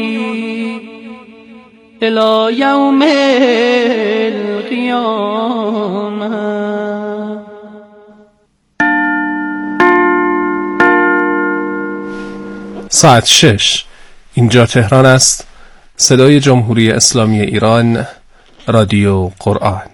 إلى يوم القيامة. ساعت 6 اینجا تهران است. صدای جمهوری اسلامی ایران، رادیو قرآن.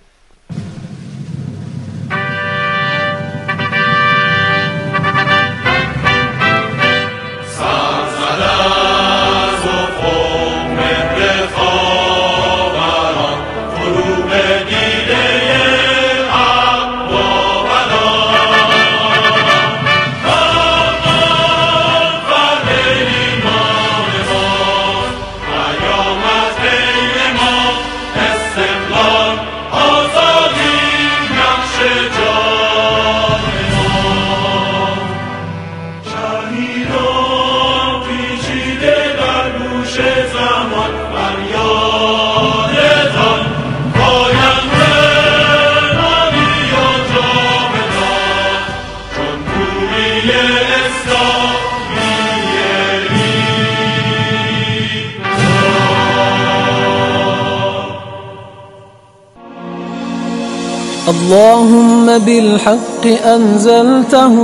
اللهم بالحق أنزلته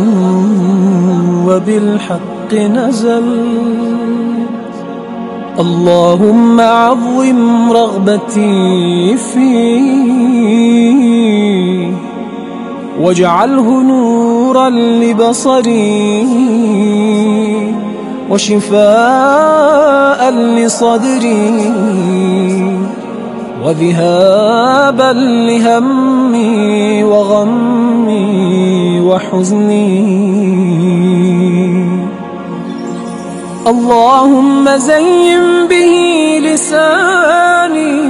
وبالحق نزل. اللهم عظم رغبتي فيه واجعله نورا لبصري وشفاء لصدري وذهابا لهمي وغمي وحزني. اللهم زين به لساني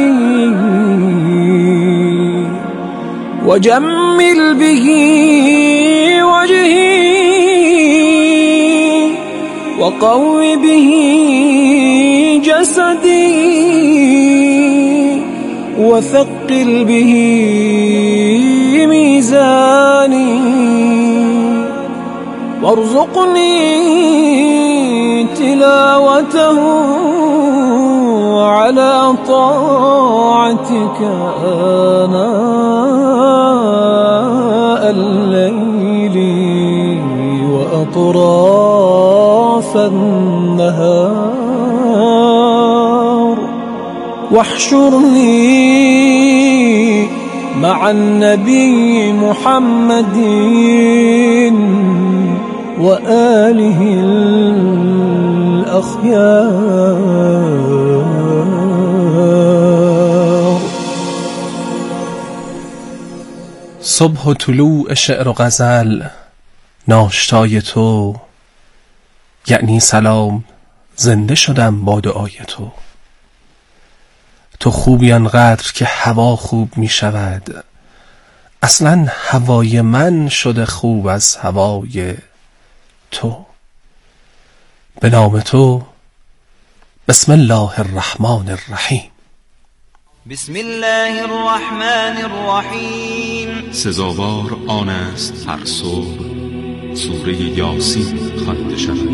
وجمل به وجهي وقو به جسدي وثقل به ميزاني وارزقني تلاوته على طاعتك آناء الليل وأطراف النهار واحشرني مع النبي محمد وآله الأخيار. صبح و طلوع شعر و غزل، ناشتای تو یعنی سلام. زنده شدم با دعای تو. تو خوبی آنقدر که هوا خوب می شود. اصلا هوای من شده خوب از هوای تو. به نام تو. بسم الله الرحمن الرحیم. بسم الله الرحمن الرحیم. سزاوار آن است هر صبح سوره یاسین خوانده شود.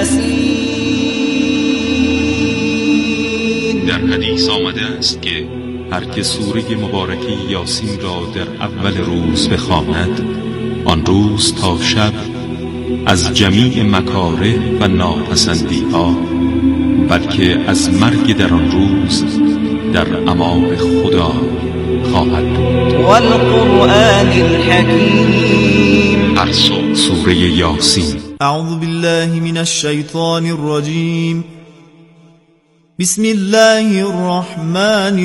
یاسین. در حدیث آمده است که هر که سوره مبارکه یاسین را در اول روز بخواند، آن روز تا شب از جمیع مکاره و ناپسندی ها، بلکه از مرگ در آن روز در امان خدا خواهد بود. والقرآن الحکیم. هر صبح سوره یاسین. اعوذ بالله من الشیطان الرجیم. بسم الله الرحمن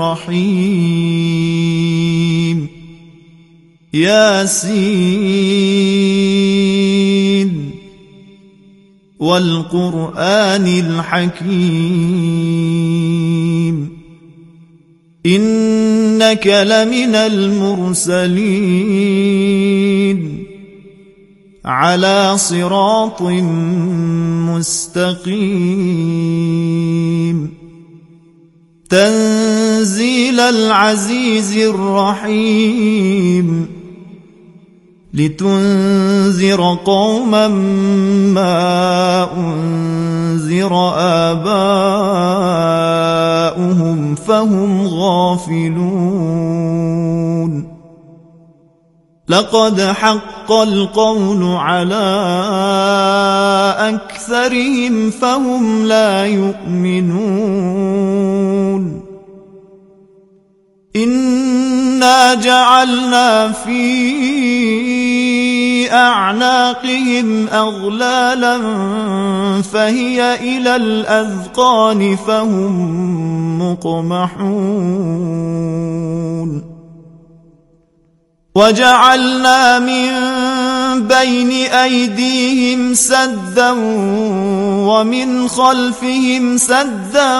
الرحیم. یاسین والقرآن الحکیم. إنك لمن المرسلين على صراط مستقيم. تنزيل العزيز الرحيم. لتنذر قوما ما أنذر آباؤهم فهم غافلون لقد حق القول على أكثرهم فهم لا يؤمنون إنا جعلنا في أعناقهم أغلالا فهي إلى الأذقان فهم مقمحون وجعلنا من بين أيديهم سدا ومن خلفهم سدا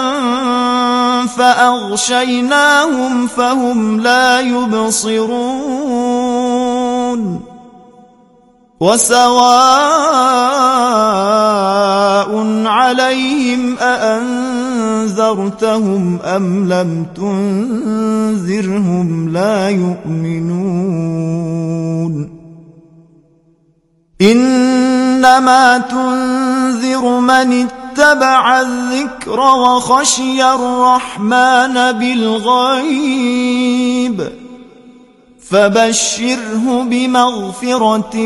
فأغشيناهم فهم لا يبصرون وسواء عليهم أأنذرتهم أم لم تنذرهم لا يؤمنون إنما تنذر من اتبع الذكر وخشي الرحمن بالغيب فبشره بمغفرة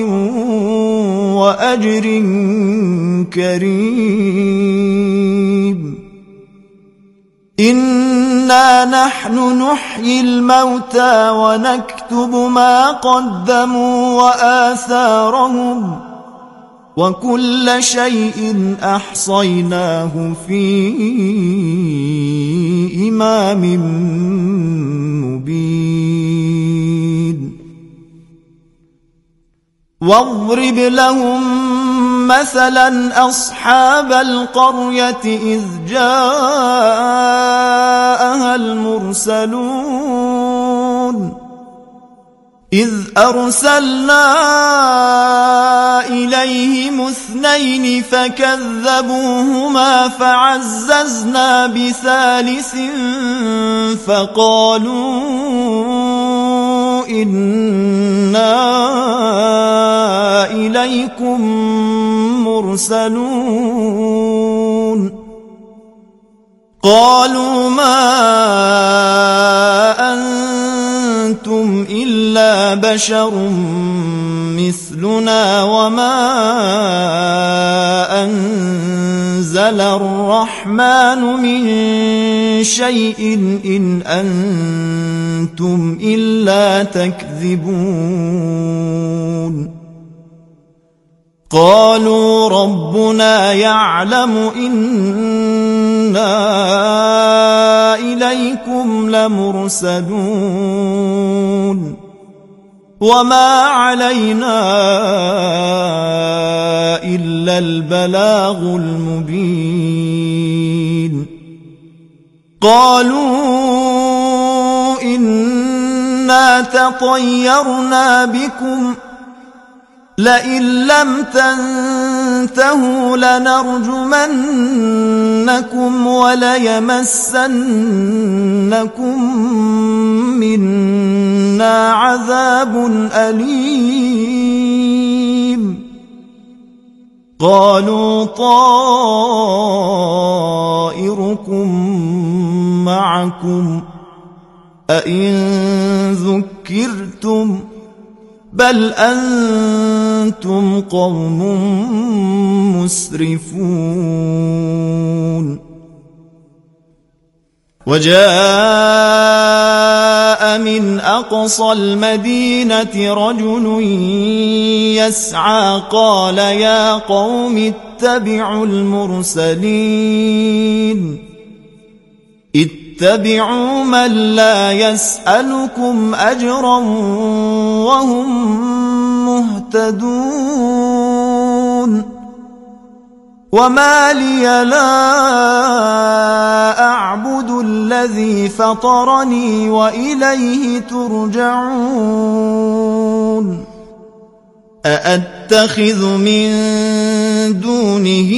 وأجر كريم إنا نحن نحيي الموتى ونكتب ما قدموا وآثارهم وكل شيء أحصيناه في إمام مبين واضرب لهم مثلا أصحاب القرية إذ جاءها المرسلون إذ أرسلنا إليهم 2 فكذبوهما فعززنا ب3 فقالوا إنا إليكم مرسلون قالوا ما أنتم إلا بشر مثلنا وما أنزل الرحمن من شيء إن أنتم إلا تكذبون قالوا ربنا يعلم إنا إليكم لمرسلون وما علينا إلا البلاغ المبين قالوا إنا تطيرنا بكم لئن لم تنتهوا لنرجمنكم وليمسنكم منا عذاب أليم قالوا طائركم معكم أئن ذكرتم بل أنتم قوم مسرفون وجاء من أقصى المدينة رجل يسعى قال يا قوم اتبعوا المرسلين اتبعوا من لا يسألكم أجرا وهم مهتدون وما لي لا أعبد الذي فطرني وإليه ترجعون أأتخذ من دونه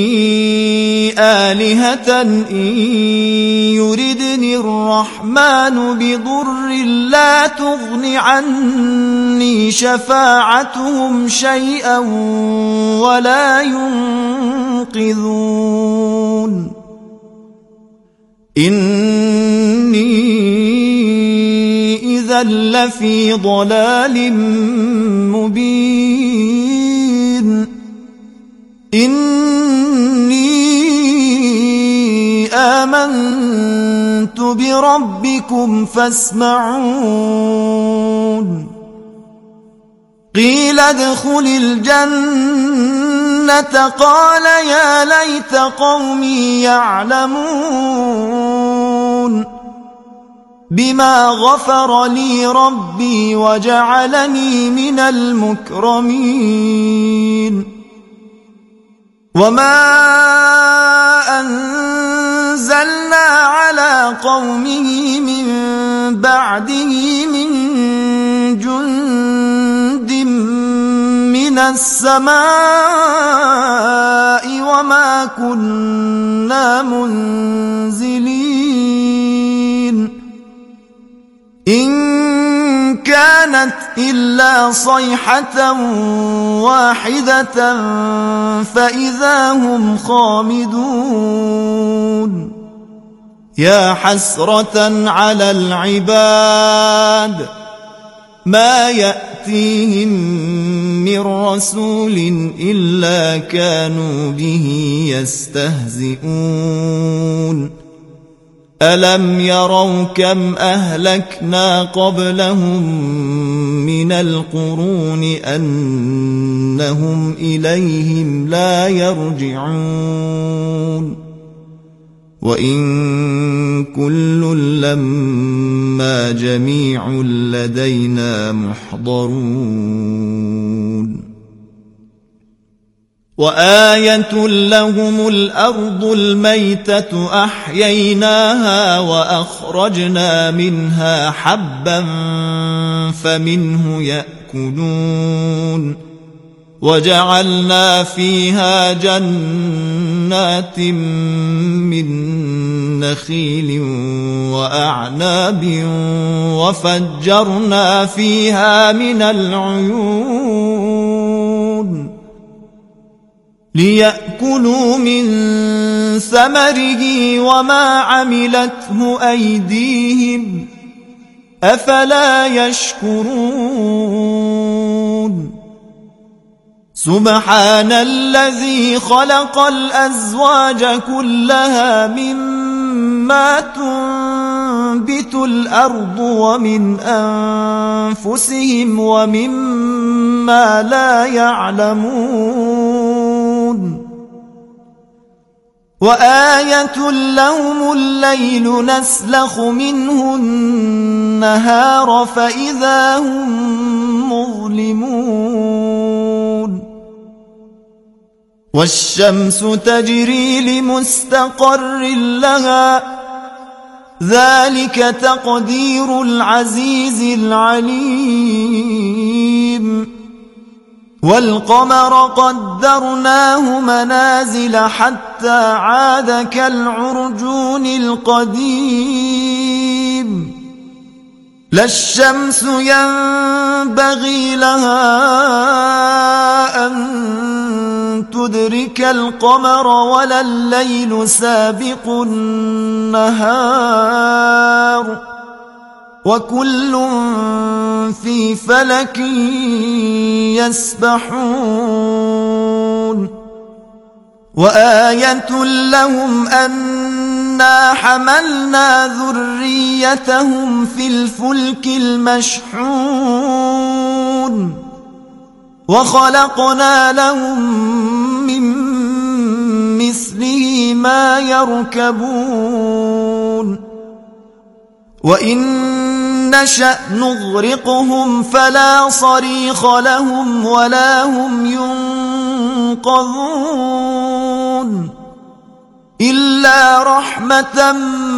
آلهة إن يردني الرحمن بضر لا تغن عني شفاعتهم شيئا ولا ينقذون إني إذا لفي ضلال مبين إني آمنت بربكم فاسمعون قيل ادخل الجنة قال يا ليت قومي يعلمون بما غفر لي ربي وجعلني من المكرمين وما أنزلنا على قومه من بعده من جند من السماء وما كنا منزلين إن كانت إلا صيحة واحدة فإذا هم خامدون يا حسرة على العباد ما يأتيهم من رسول إلا كانوا به يستهزئون ألم يروا كم أهلكنا قبلهم من القرون أنهم إليهم لا يرجعون وإن كل لما جميع لدينا محضرون وآية لهم الأرض الميتة أحييناها وأخرجنا منها حبا فمنه يأكلون وجعلنا فيها جنات من نخيل وأعناب وفجرنا فيها من العيون ليأكلوا من ثمره وما عملته أيديهم أفلا يشكرون سبحان الذي خلق الأزواج كلها مما تنبت الأرض ومن أنفسهم ومما لا يعلمون وآية لهم الليل نسلخ منه النهار فإذا هم مظلمون والشمس تجري لمستقر لها ذلك تقدير العزيز العليم والقمر قدرناه منازل حتى عاد كالعرجون القديم لا الشمس ينبغي لها أن تدرك القمر ولا الليل سابق النهار وكل في فلك يسبحون وآية لهم أنا حملنا ذريتهم في الفلك المشحون وخلقنا لهم من مثله ما يركبون وإن نشأ نغرقهم فلا صريخ لهم ولا هم ينقذون إلا رحمة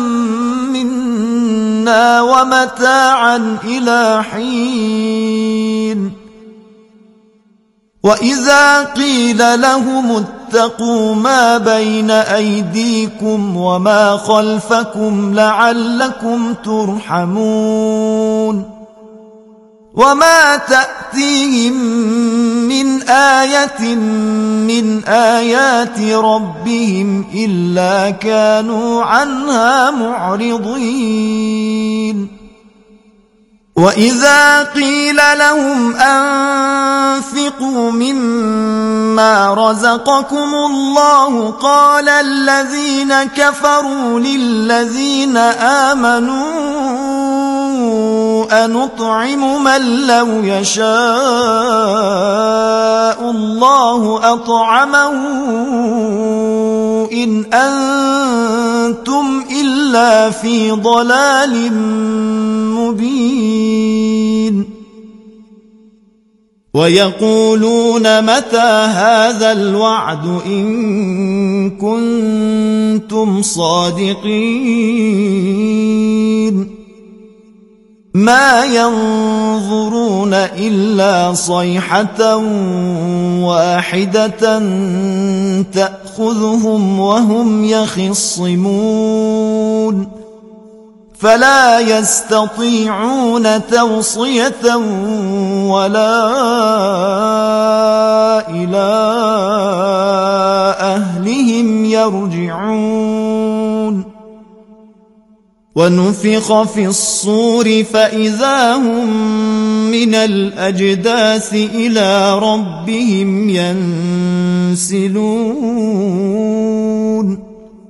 منا ومتاعا إلى حين وإذا قيل لهم اتقوا ما بين أيديكم وما خلفكم لعلكم ترحمون وما تأتيهم من آية من آيات ربهم إلا كانوا عنها معرضين وإذا قيل لهم أنفقوا مما رزقكم الله قال الذين كفروا للذين آمنوا أنطعم من لو يشاء الله أطعمه إن أنتم إلا في ضلال مبين ويقولون متى هذا الوعد إن كنتم صادقين ما ينظرون إلا صيحة واحدة تأخذهم وهم يخصمون فلا يستطيعون توصية ولا إلى أهلهم يرجعون ونفخ في الصور فإذا هم من الأجداث إلى ربهم ينسلون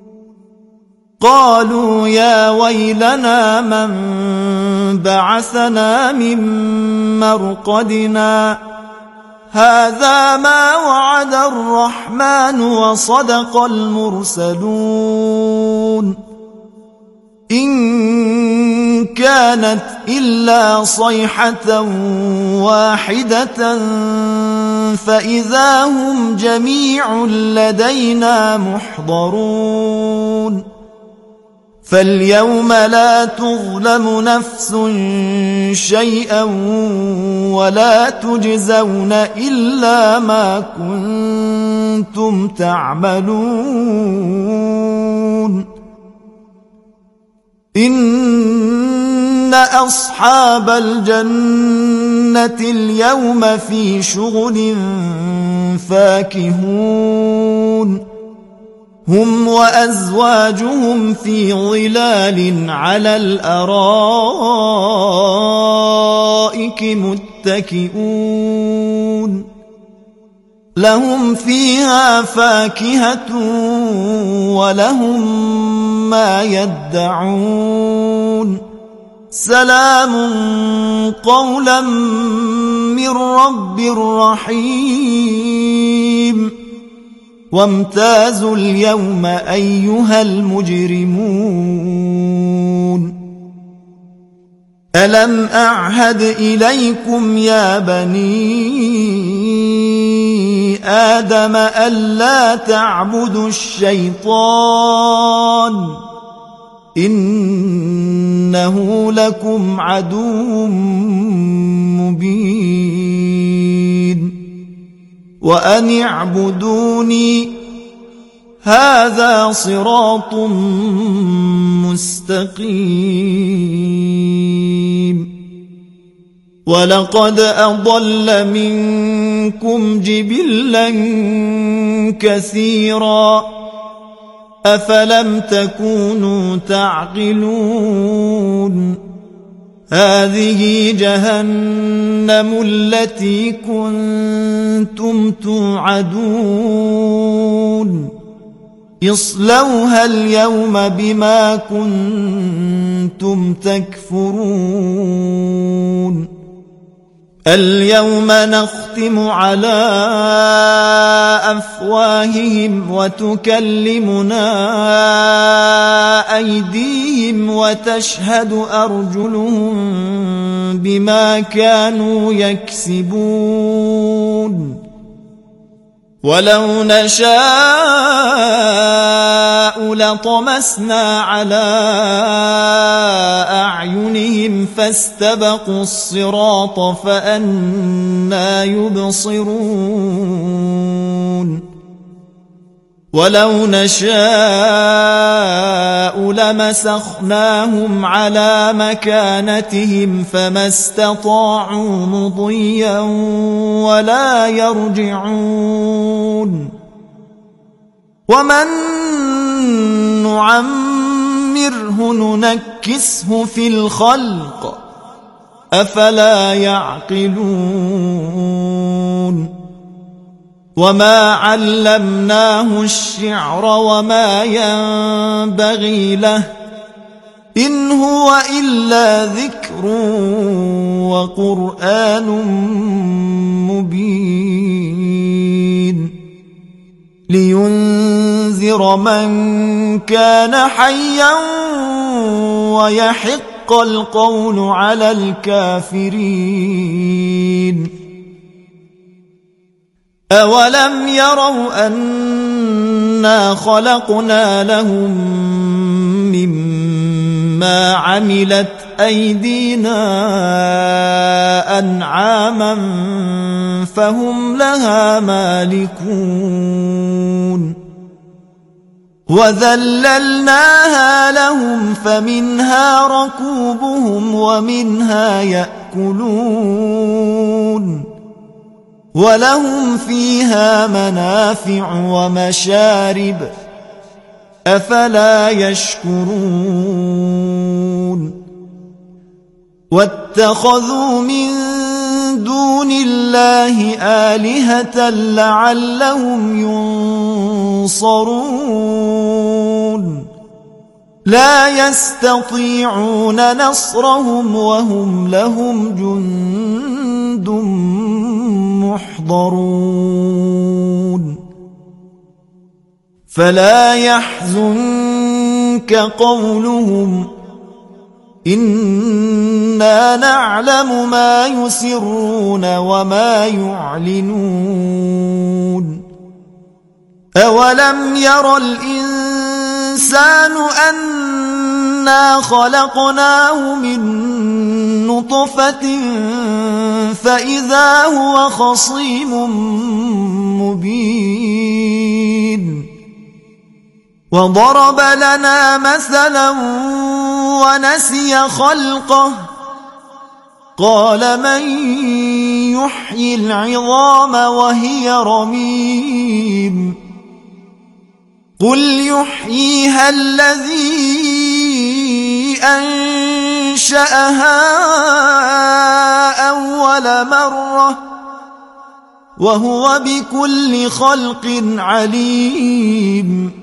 قالوا يا ويلنا من بعثنا من مرقدنا هذا ما وعد الرحمن وصدق المرسلون إن كانت إلا صيحة واحدة فإذا هم جميع لدينا محضرون فاليوم لا تظلم نفس شيئا ولا تجزون إلا ما كنتم تعملون إن أصحاب الجنة اليوم في شغل فاكهون هم وأزواجهم في ظلال على الأرائك متكئون لهم فيها فاكهة ولهم ما يدعون سلام قولا من رب رحيم وامتازوا اليوم أيها المجرمون ألم أعهد إليكم يا بني آدم ألا تعبدوا الشيطان إنه لكم عدو مبين وأن اعبدوني هذا صراط مستقيم ولقد أضل منكم جبلا كثيرا أفلم تكونوا تعقلون هذه جهنم التي كنتم توعدون اصلوها اليوم بما كنتم تكفرون اليوم نختم على أفواههم وتكلمنا أيديهم وتشهد أرجلهم بما كانوا يكسبون ولو نشاء لطمسنا على أعينهم فاستبقوا الصراط فأنى يبصرون ولو نشاء لمسخناهم على مكانتهم فما استطاعوا مضيا ولا يرجعون ومن نعمره ننكسه في الخلق أفلا يعقلون وما علمناه الشعر وما ينبغي له إن هو إلا ذكر وقرآن مبين لينذر من كان حيا ويحق القول على الكافرين أولم يروا أنا خلقنا لهم مما عملت أيدينا أنعاما فهم لها مالكون وذللناها لهم فمنها ركوبهم ومنها يأكلون ولهم فيها منافع ومشارب أفلا يشكرون واتخذوا من دون الله آلهة لعلهم ينصرون لا يستطيعون نصرهم وهم لهم جند محضرون فلا يحزنك قولهم إنا نعلم ما يسرون وما يعلنون أولم ير الإنسان أنا خلقناه من نطفة فإذا هو خصيم مبين وضرب لنا مثلا ونسي خلقه قال من يحيي العظام وهي رميم قل يحييها الذي أنشأها أول مرة وهو بكل خلق عليم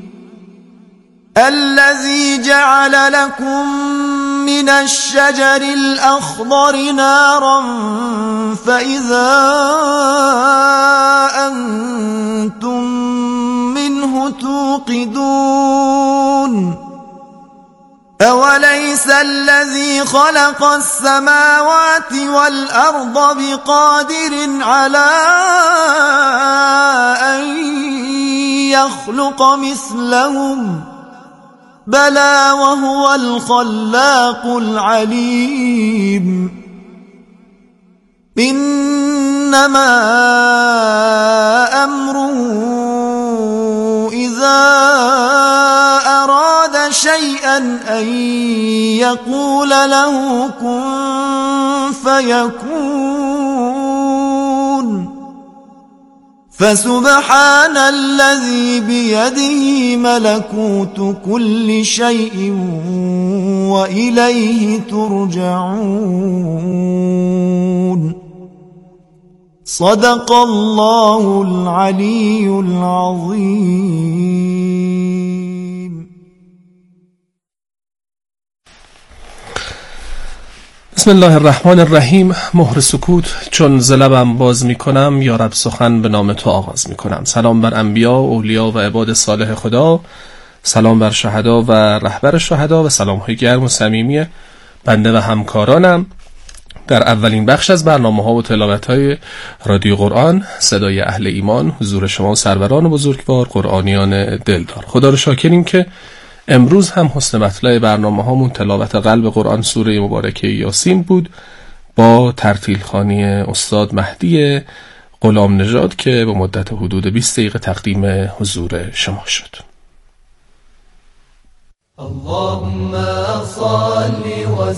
الذي جعل لكم من الشجر الأخضر نارا فإذا أنتم منه توقدون أوليس الذي خلق السماوات والأرض بقادر على أن يخلق مثلهم بلى وهو الخلاق العليم إنما أمره إذا أراد شيئا أن يقول له كن فيكون فسبحان الذي بيده ملكوت كل شيء وإليه ترجعون صدق الله العلي العظيم. بسم الله الرحمن الرحیم. مهر سکوت چون ز لبم باز می کنم یا رب سخن به نام تو آغاز می کنم. سلام بر انبیا، اولیا و عباد صالح خدا، سلام بر شهدا و رهبر شهدا و سلام های گرم و صمیمی بنده و همکارانم. در اولین بخش از برنامه‌ها و تلاوت‌های رادیو قرآن صدای اهل ایمان حضور شما سروران بزرگوار قرآنیان دلدار. خدا رو شاکریم که امروز هم حسن مطلع برنامه‌هامون تلاوت قلب قرآن سوره مبارکه یاسین بود با ترتیل خوانی استاد مهدی غلام نژاد که به مدت حدود 20 دقیقه تقدیم حضور شما شد. اللهم صل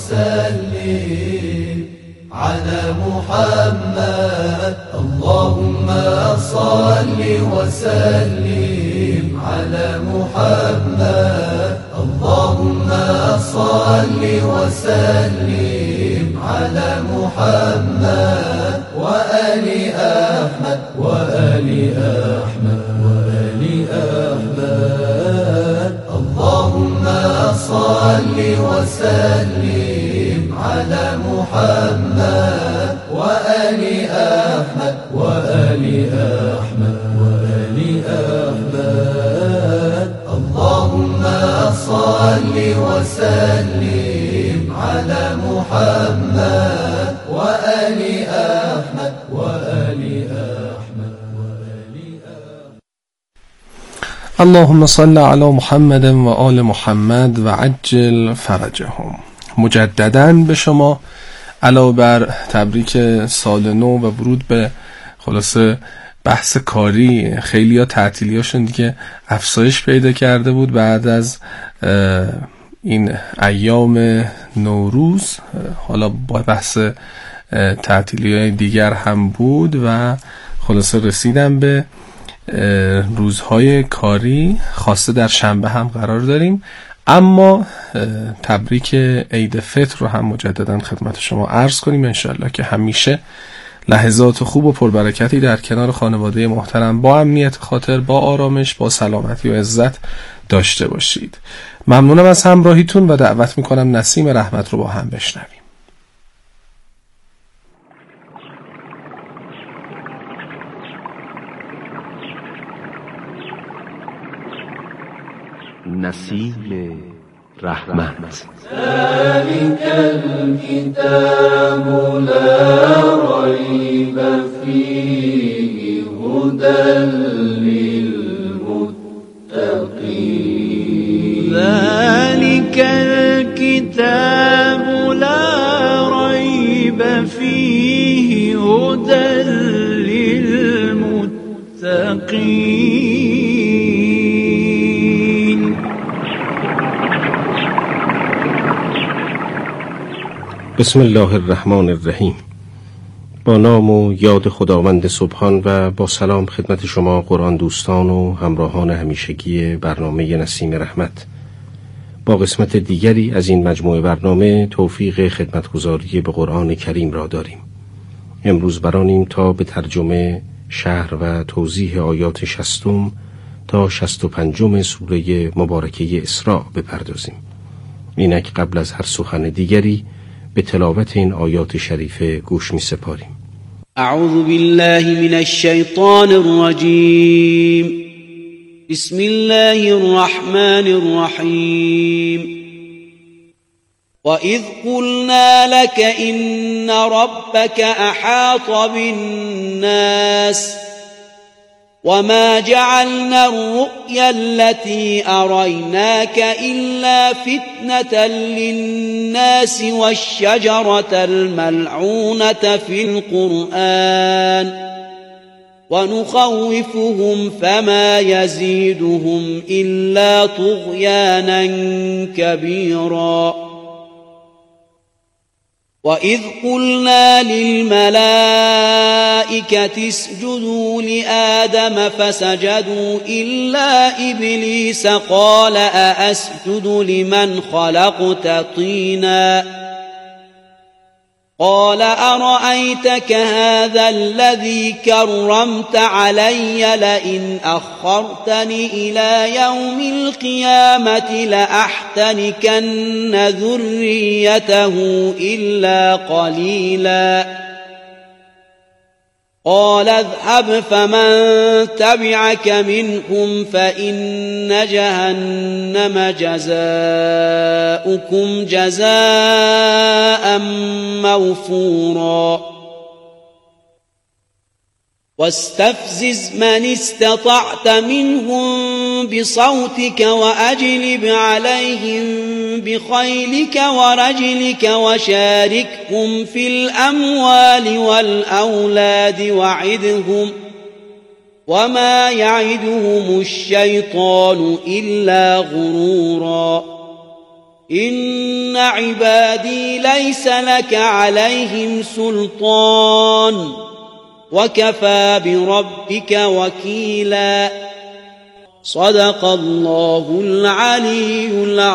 وسلم على محمد اللهم صل وسلم على محمد اللهم صل وسلم على محمد وآل أحمد وآل أحمد وآل أحمد اللهم صل وسلم على محمد وآل أحمد وآل أحمد وآل أحمد اللهم صل وسلم على محمد وآل أحمد وآل أحمد وآل أحمد اللهم صل على محمد و آل محمد و عجل فرجهم. مجدداً به شما علاوه بر تبریک سال نو و ورود به خلاصه بحث کاری، خیلی ها تعطیلی هاشون دیگه افزایش پیدا کرده بود بعد از این ایام نوروز. حالا با بحث تعطیلی های دیگر هم بود و خلاصه رسیدم به روزهای کاری، خاصه در شنبه هم قرار داریم. اما تبریک عید فطر رو هم مجددا خدمت شما عرض کنیم انشالله که همیشه لحظات خوب و پربرکتی در کنار خانواده محترم با امنیت خاطر، با آرامش، با سلامتی و عزت داشته باشید. ممنونم از همراهیتون و دعوت میکنم نسیم رحمت رو با هم بشنویم. نسیم رحمت. ذلك الكتاب لا ريب فيه هدى للمتقين ذلك الكتاب لا ريب فيه هدى للمتقين. بسم الله الرحمن الرحیم. با نام و یاد خداوند سبحان و با سلام خدمت شما قرآن دوستان و همراهان همیشگی برنامه نسیم رحمت. با قسمت دیگری از این مجموعه برنامه توفیق خدمتگزاری به قرآن کریم را داریم. امروز برانیم تا به ترجمه، شرح و توضیح آیات 60 تا 65 سوره مبارکه اسراء بپردازیم. اینک قبل از هر سخن دیگری به تلاوت این آیات شریفه گوش می سپاریم. اعوذ بالله من الشیطان الرجیم. بسم الله الرحمن الرحیم. وَإِذْ قُلْنَا لَكَ إِنَّ رَبَّكَ أَحَاطَ بِالنَّاسِ وَمَا جَعَلْنَا الرُّؤْيَا الَّتِي أَرَيْنَاكَ إِلَّا فِتْنَةً لِلنَّاسِ وَالشَّجَرَةَ الْمَلْعُونَةَ فِي الْقُرْآنِ وَنُخَوِّفُهُمْ فَمَا يَزِيدُهُمْ إِلَّا طُغْيَانًا كَبِيرًا. وَإِذْ قُلْنَا لِلْمَلَائِكَةِ اسْجُدُوا لِآدَمَ فَسَجَدُوا إِلَّا إِبْلِيسَ قَالَ أَأَسْجُدُ لِمَنْ خَلَقْتَ طِينًا قال أرأيتك هذا الذي كرمت علي لئن أخرتني إلى يوم القيامة لأحتنكن ذريته إلا قليلا قال اذهب فمن تبعك منهم فإن جهنم جزاؤكم جزاء موفورا واستفزز من استطعت منهم بصوتك وأجلب عليهم بخيلك ورجلك وشاركهم في الأموال والأولاد وعدهم وما يعدهم الشيطان إلا غرورا إن عبادي ليس لك عليهم سلطان وكفى بربك وكيلا صدق الله العلي العظيم